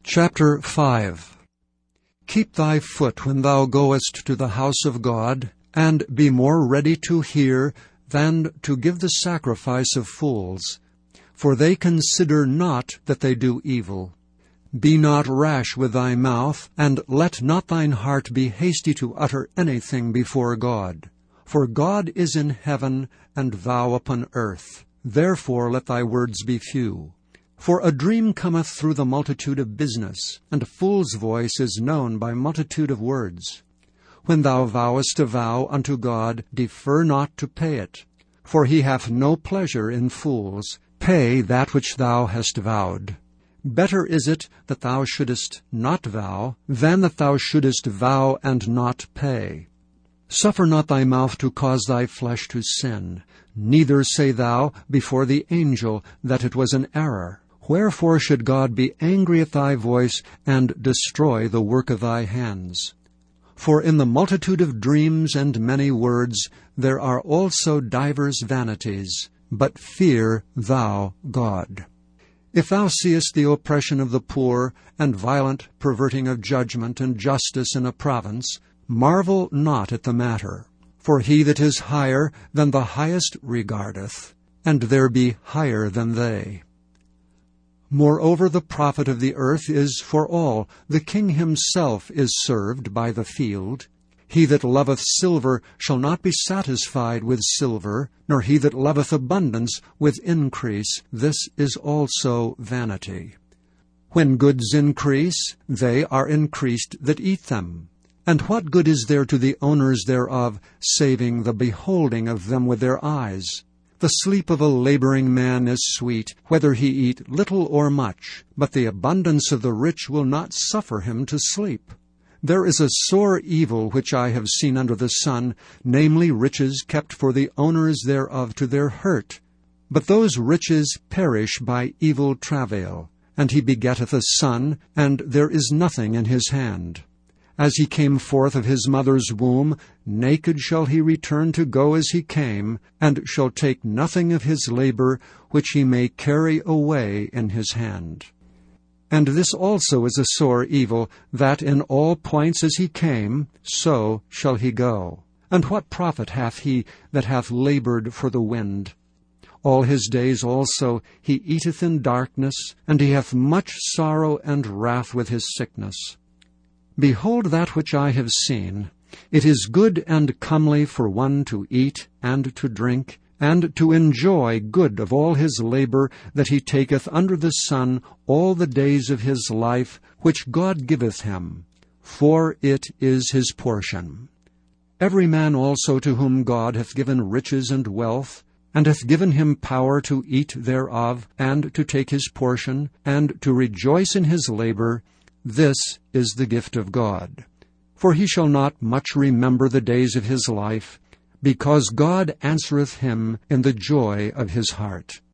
Chapter 5. Keep thy foot when thou goest to the house of God, and be more ready to hear than to give the sacrifice of fools, for they consider not that they do evil. Be not rash with thy mouth, and let not thine heart be hasty to utter anything before God. For God is in heaven, and thou upon earth. Therefore let thy words be few. For a dream cometh through the multitude of business, and a fool's voice is known by multitude of words. When thou vowest a vow unto God, defer not to pay it. For he hath no pleasure in fools. Pay that which thou hast vowed. Better is it that thou shouldest not vow, than that thou shouldest vow and not pay. Suffer not thy mouth to cause thy flesh to sin. Neither say thou before the angel that it was an error. Wherefore should God be angry at thy voice, and destroy the work of thy hands? For in the multitude of dreams and many words there are also divers vanities. But fear thou God. If thou seest the oppression of the poor, and violent perverting of judgment and justice in a province, marvel not at the matter. For he that is higher than the highest regardeth, and there be higher than they. Moreover, the profit of the earth is for all. The king himself is served by the field. He that loveth silver shall not be satisfied with silver, nor he that loveth abundance with increase. This is also vanity. When goods increase, they are increased that eat them. And what good is there to the owners thereof, saving the beholding of them with their eyes? The sleep of a laboring man is sweet, whether he eat little or much, but the abundance of the rich will not suffer him to sleep. There is a sore evil which I have seen under the sun, namely riches kept for the owners thereof to their hurt. But those riches perish by evil travail. And he begetteth a son, and there is nothing in his hand. As he came forth of his mother's womb, naked shall he return to go as he came, and shall take nothing of his labor which he may carry away in his hand. And this also is a sore evil, that in all points as he came, so shall he go. And what profit hath he that hath labored for the wind? All his days also he eateth in darkness, and he hath much sorrow and wrath with his sickness. Behold that which I have seen. It is good and comely for one to eat and to drink, and to enjoy good of all his labor that he taketh under the sun all the days of his life, which God giveth him, for it is his portion. Every man also to whom God hath given riches and wealth, and hath given him power to eat thereof, and to take his portion, and to rejoice in his labor, this is the gift of God. For he shall not much remember the days of his life, because God answereth him in the joy of his heart.